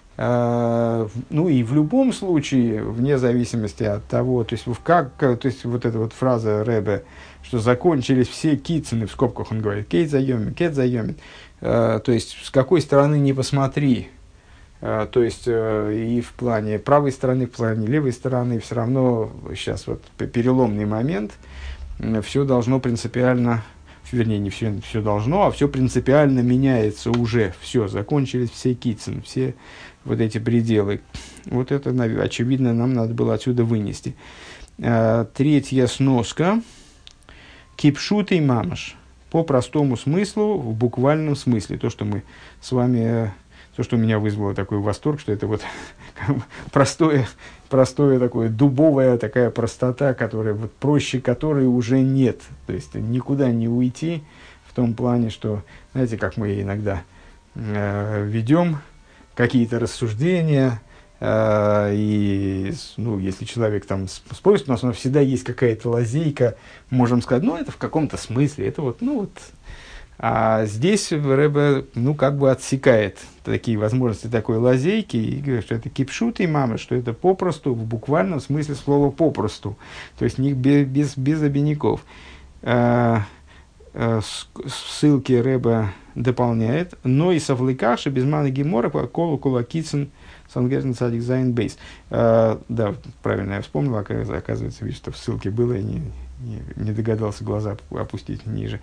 Uh, ну и в любом случае, вне зависимости от того, то есть, как, то есть вот эта вот фраза Ребе, что закончились все кицины, в скобках он говорит, кейт зайомин, кейт зайомин, uh, то есть с какой стороны не посмотри, uh, то есть uh, и в плане правой стороны, в плане левой стороны, все равно сейчас вот переломный момент, uh, все должно принципиально, вернее, не все, все должно, а все принципиально меняется уже, все, закончились все кицины, все вот эти пределы. Вот это, очевидно, нам надо было отсюда вынести. А, третья сноска. Кипшут и мамаш. По простому смыслу, в буквальном смысле. То, что мы с вами... То, что у меня вызвало такой восторг, что это вот простое, простое такое, дубовая такая простота, которая, вот, проще которой уже нет. То есть, никуда не уйти в том плане, что, знаете, как мы иногда э, ведем какие-то рассуждения, э, и, ну, если человек там спросит, у нас, у нас всегда есть какая-то лазейка, можем сказать, ну, это в каком-то смысле, это вот, ну, вот. А здесь Ребе, ну, как бы отсекает такие возможности такой лазейки, и говорит, что это кипшут и мама, что это попросту, в буквальном смысле слова попросту, то есть не без, без, без обиняков. А, а, ссылки Ребе дополняет, но и совлекаши без маны гемора колу кулакицын сангерн цадик зайн бейс. Да, правильно я вспомнил, оказывается, видишь, что в ссылке было, и не, не, не догадался глаза опустить ниже.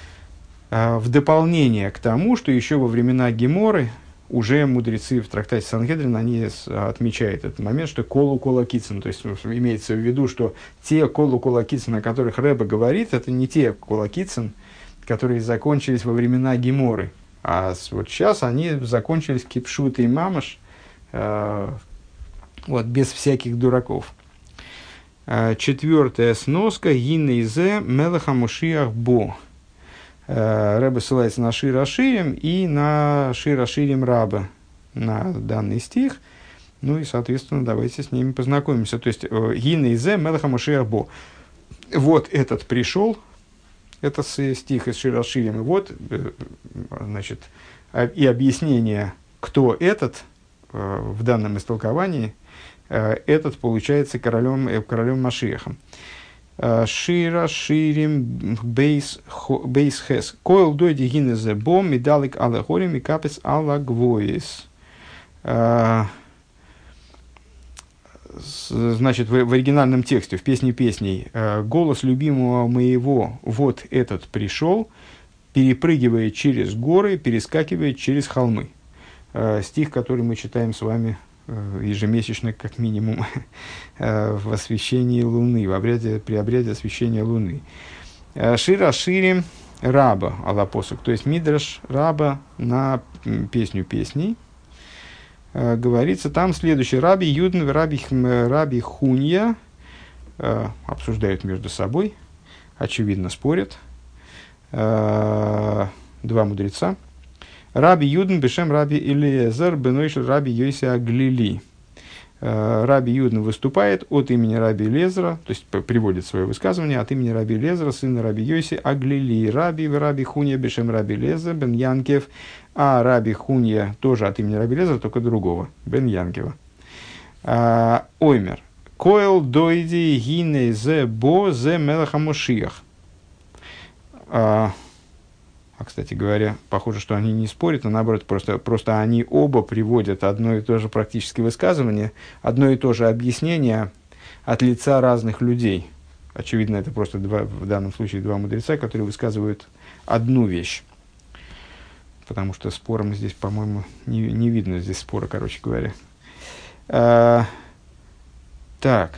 В дополнение к тому, что еще во времена Геморы уже мудрецы в трактате Сангедрин, они отмечают этот момент, что колу кола кицин, то есть имеется в виду, что те колу кола кицин, о которых Ребе говорит, это не те кола кицин, которые закончились во времена Геморы, а вот сейчас они закончились кипшут и мамаш, э, вот, без всяких дураков. Э, четвертая сноска гинейзе мелаха мушиах бо. Ребе ссылается на Шир Аширим и на Шир Аширим Раба, на данный стих. Ну и, соответственно, давайте с ними познакомимся. То есть, Гина изе мелаха Машиах бо. Вот этот пришел, это стих из Шир Аширим. И вот, значит, и объяснение, кто этот, в данном истолковании, этот получается королем, королем Машиахом. Шира, Ширим, Бейс, Хес. Койл дойди гинезе бом, медалик алла хорим и капец алла гвоис. значит, в, в оригинальном тексте, в «Песне песней», «Голос любимого моего, вот этот пришел, перепрыгивает через горы, перескакивает через холмы». Стих, который мы читаем с вами ежемесячно, как минимум, в освящении Луны, в обряде, при обряде освящения Луны. «Шира шири раба алапосук», то есть мидраш раба на «Песню песней». Говорится там следующее: Раби Юден, Раби, Раби Хунья обсуждают между собой, очевидно спорят, два мудреца. Раби Юден бешем Раби Элиезер бенойшел Раби Йоси Аглили. Раби Юден выступает от имени Раби Элиезера, то есть приводит свое высказывание от имени Раби Элиезера, сына Раби Йоси Аглили. Раби Раби Хунья бешем Раби Элиезер бен Янкев. А Раби Хунья тоже от имени Раби Элиезера, только другого, бен Янкева. Оймер. Коэл дойди гине зе бо зе мелаха Мошиах. А, кстати говоря, похоже, что они не спорят, а наоборот, просто, просто они оба приводят одно и то же практически высказывание, одно и то же объяснение от лица разных людей. Очевидно, это просто два, в данном случае два мудреца, которые высказывают одну вещь. Потому что спором здесь, по-моему, не, не видно здесь спора, короче говоря. А, так.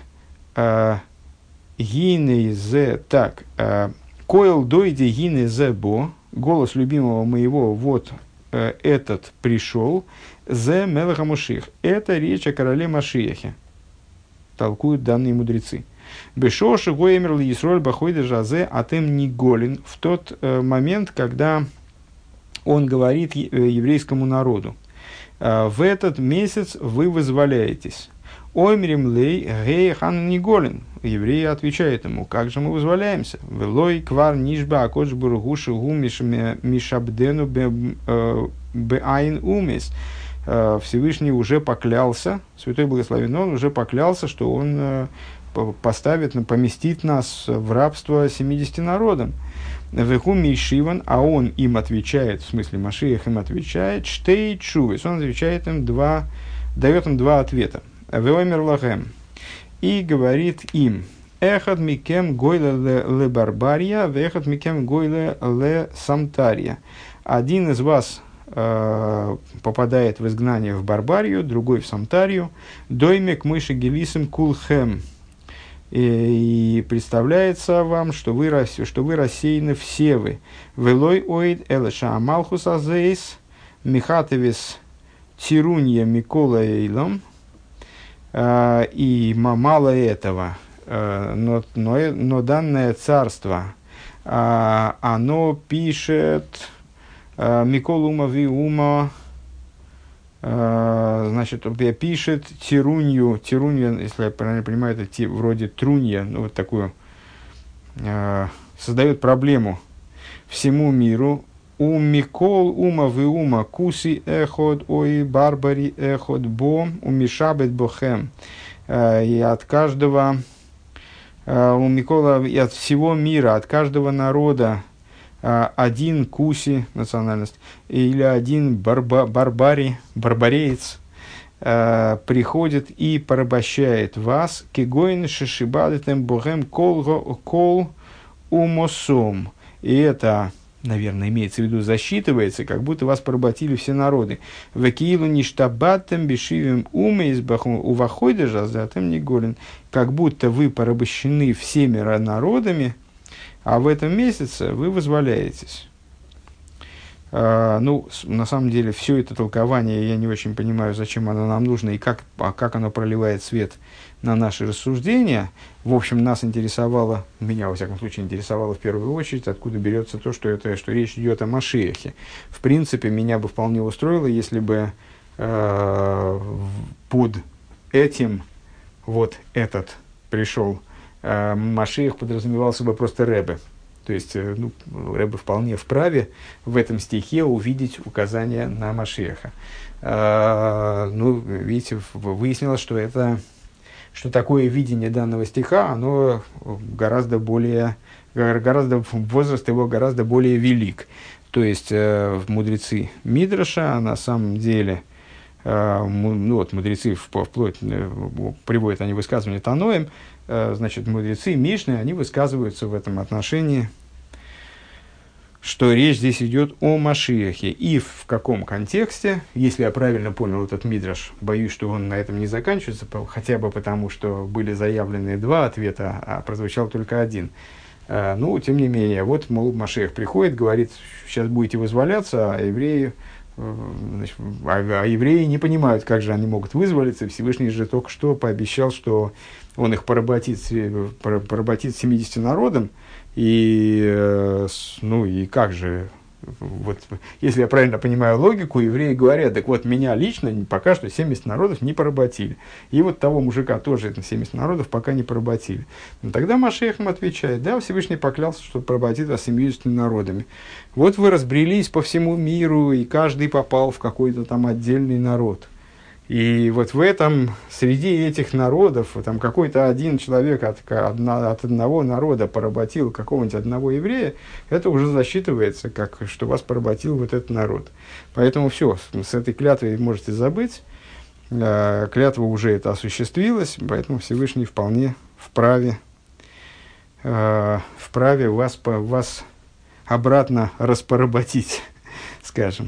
Гиней зе. Так. Коэл дойди гиней зе бо. Голос любимого моего, вот э, этот пришел. Зе мелаха Мошиах. Это речь о короле Машиахе. Толкуют данные мудрецы. Бешоши гоэмер ли Йисроль бахойда жазе атем ниголин. В тот э, момент, когда он говорит еврейскому народу: в этот месяц вы вызволяетесь. Оймрим лей гей хан ниголин. Евреи отвечают ему: как же мы вызволяемся? Велой квар нишба акодж бургуши гу мишабдену беайн умис. Всевышний уже поклялся, Святой Благословен Он уже поклялся, что Он поставит, поместит нас в рабство семидесяти народам. Веху мишиван, а он им отвечает, в смысле Машиах им отвечает, штей чувес, он отвечает им два, дает им два ответа. Веомер лахем. И говорит им: эхад микем гойле ле барбария, вехад микем гойле ле самтария. Один из вас э, попадает в изгнание в Барбарию, другой в Самтарию. Доймек мыши гелисим кулхем. И представляется вам, что вы, что вы рассеяны все вы. Велой оид элеша амалхус азейс михатевис тирунья микола эйлом. И мало этого, но, но, но данное царство, оно пишет Микол ума ви ума, значит, пишет тирунью, тирунья, если я правильно понимаю, это ти, вроде трунья, ну вот такую, создает проблему всему миру. У Микол ума ви ума куси эход ой барбари эход бо умишабет бохем. И от каждого, у Микола, и от всего мира, от каждого народа один куси, национальность, или один барба, барбари, барбареец приходит и порабощает вас. Кегоин шишибадетем бохем кол кол умосом. И это, наверное, имеется в виду, засчитывается, как будто вас поработили все народы. Векиилу ништабаттем бешивим уме из баху увахойда жазатем неголен. Как будто вы порабощены всеми народами, а в этом месяце вы вызволяетесь. А, ну, на самом деле, все это толкование, я не очень понимаю, зачем оно нам нужно и как, а как оно проливает свет на наши рассуждения. В общем, нас интересовало, меня, во всяком случае, интересовало в первую очередь, откуда берется то, что, это, что речь идет о Машиахе. В принципе, меня бы вполне устроило, если бы э, под этим вот этот пришел э, Машиах, подразумевался бы просто Ребе. То есть, э, ну, Ребе вполне вправе в этом стихе увидеть указание на Машиаха. Э, ну, видите, выяснилось, что это... что такое видение данного стиха, оно гораздо более, гораздо, возраст его гораздо более велик. То есть, э, мудрецы Мидраша на самом деле Ну, вот мудрецы вплоть приводят они высказывания Таноим, значит, мудрецы Мишны, они высказываются в этом отношении, что речь здесь идет о Машиахе. И в каком контексте, если я правильно понял этот мидраш, боюсь, что он на этом не заканчивается, хотя бы потому, что были заявлены два ответа, а прозвучал только один. Ну, тем не менее, вот, мол, Машиах приходит, говорит, сейчас будете вызволяться, а евреи, значит, а, а евреи не понимают, как же они могут вызволиться. Всевышний же только что пообещал, что он их поработит, поработит семидесяти народам. И, ну, и как же, вот, если я правильно понимаю логику, евреи говорят, так вот, меня лично пока что семьдесят народов не поработили. И вот того мужика тоже это семьдесят народов пока не поработили. Но тогда Машиах им отвечает, да, Всевышний поклялся, что поработит вас семьюдесятью народами. Вот вы разбрелись по всему миру, и каждый попал в какой-то там отдельный народ. И вот в этом, среди этих народов, там какой-то один человек от, от одного народа поработил какого-нибудь одного еврея, это уже засчитывается, как, что вас поработил вот этот народ. Поэтому все, с этой клятвой можете забыть. Клятва уже это осуществилась, поэтому Всевышний вполне вправе, вправе вас, вас обратно распоработить, скажем.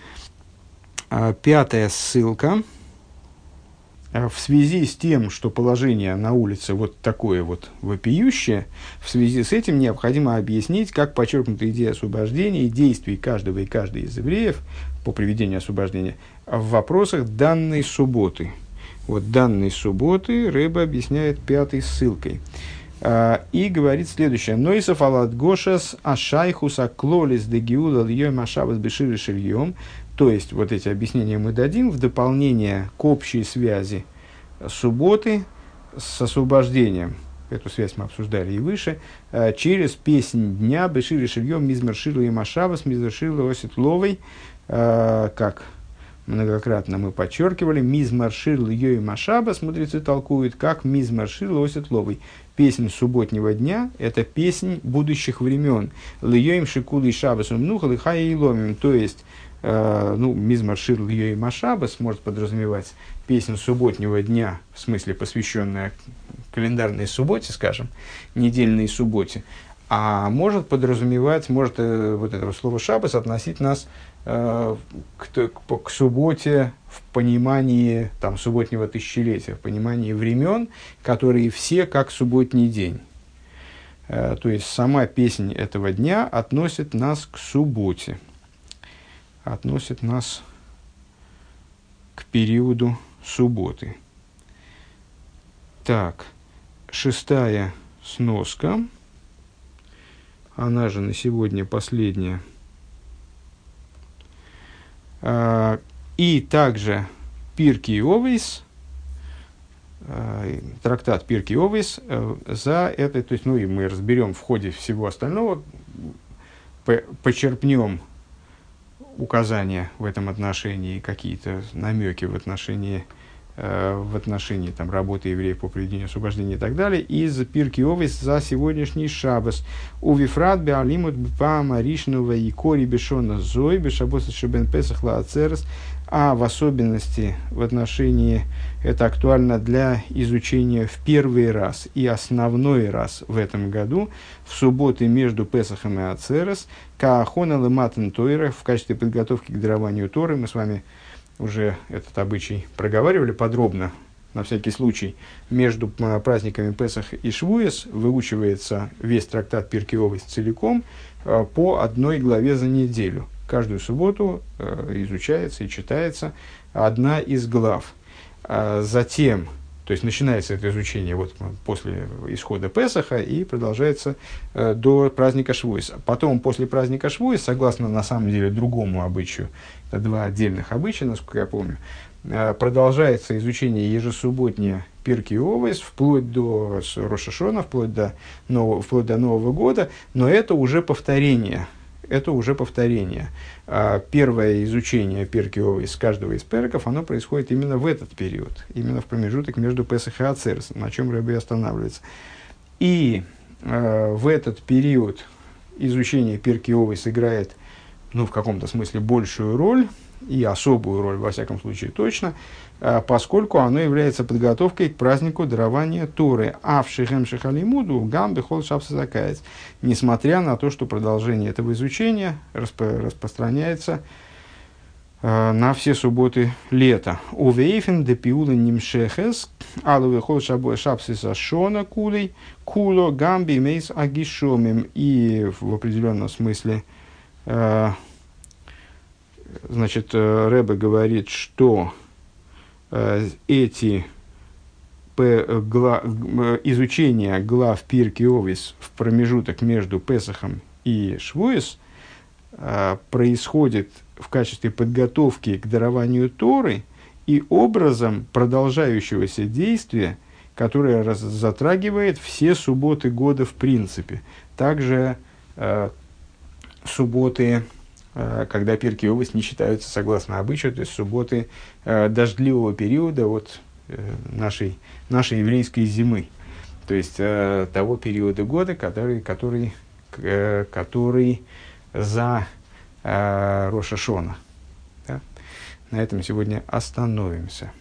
Пятая ссылка. В связи с тем, что положение на улице вот такое вот вопиющее, в связи с этим необходимо объяснить, как подчеркнута идея освобождения и действий каждого и каждой из евреев по приведению освобождения в вопросах данной субботы. Вот данной субботы Рэбе объясняет пятой ссылкой. И говорит следующее. «Нойсов алат гошас ашайхус аклолис дегиула льем ашабас беширы шильем». То есть, вот эти объяснения мы дадим в дополнение к общей связи субботы с освобождением. Эту связь мы обсуждали и выше. Через песнь дня беширы шильем мизмер шилу и машабас мизмер шилу осит ловой. Как многократно мы подчеркивали, мизмер шилу и машабас мудрецы толкуют как мизмер шилу осит ловой. Песнь субботнего дня – это песнь будущих времен. Льем шикулы и шабасом нухал и хай и ломим. То есть, Uh, ну, мизмар шир льёй машабас может подразумевать песню субботнего дня, в смысле посвященная календарной субботе, скажем, недельной субботе, а может подразумевать, может uh, вот этого слова шабас относить нас uh, к, к, к субботе в понимании там, субботнего тысячелетия, в понимании времен, которые все как субботний день. Uh, то есть сама песнь этого дня относит нас к субботе. Относит нас к периоду субботы. Так, шестая сноска, она же на сегодня последняя. А, и также Пирки Овейс, трактат Пирки Овейс, за это, то есть, ну и мы разберем в ходе всего остального, почерпнем указания в этом отношении, какие-то намеки в отношении, э, в отношении там, работы евреев по приведению освобождения и так далее, из Пирки Овейс за сегодняшний шаббас. У Вифрат беалимут бпама ришнува и кори бешона зой бешабоса шебен песах лаацерес. А в особенности в отношении, это актуально для изучения в первый раз и основной раз в этом году, в субботы между Песахом и Ацерес, каахона лематен тойра, в качестве подготовки к дарованию Торы. Мы с вами уже этот обычай проговаривали подробно, на всякий случай. Между праздниками Песах и Швуес выучивается весь трактат Пирки Овейс целиком по одной главе за неделю. Каждую субботу э, изучается и читается одна из глав. А затем, то есть начинается это изучение вот после исхода Песаха и продолжается э, до праздника Швуис. Потом, после праздника Швуис, согласно на самом деле другому обычаю, это два отдельных обычая, насколько я помню, э, продолжается изучение ежесубботнее Пирки Овейс вплоть до Рош ха-Шана, вплоть до, нового, вплоть до Нового года, но это уже повторение. Это уже повторение. Первое изучение Пирки Овейс каждого из перков, оно происходит именно в этот период, именно в промежуток между Песах и Ацерес, на чем Ребе останавливается. И э, в этот период изучение Пирки Овейс играет, ну, в каком-то смысле большую роль, и особую роль, во всяком случае, точно, поскольку оно является подготовкой к празднику дарования Торы. А в Шихем Шихалимуду Гамбе Хол Шабсазакаец, несмотря на то, что продолжение этого изучения распро- распространяется на все субботы лета. Увейфен де пиула нимшехес, алове хол шапсиса шона кулей, куло гамби мейс агишомим. И в определенном смысле, э, значит, Ребе говорит, что э, эти п, гла, изучение глав Пирки Овис в промежуток между Песахом и Швуис э, происходит в качестве подготовки к дарованию Торы и образом продолжающегося действия, которое раз, затрагивает все субботы года в принципе. Также э, субботы, э, когда Пирки Овес не считаются согласно обычаю, то есть субботы э, дождливого периода от э, нашей, нашей еврейской зимы. То есть э, того периода года, который, который, э, который за Рош ха-Шана. Да? На этом сегодня остановимся.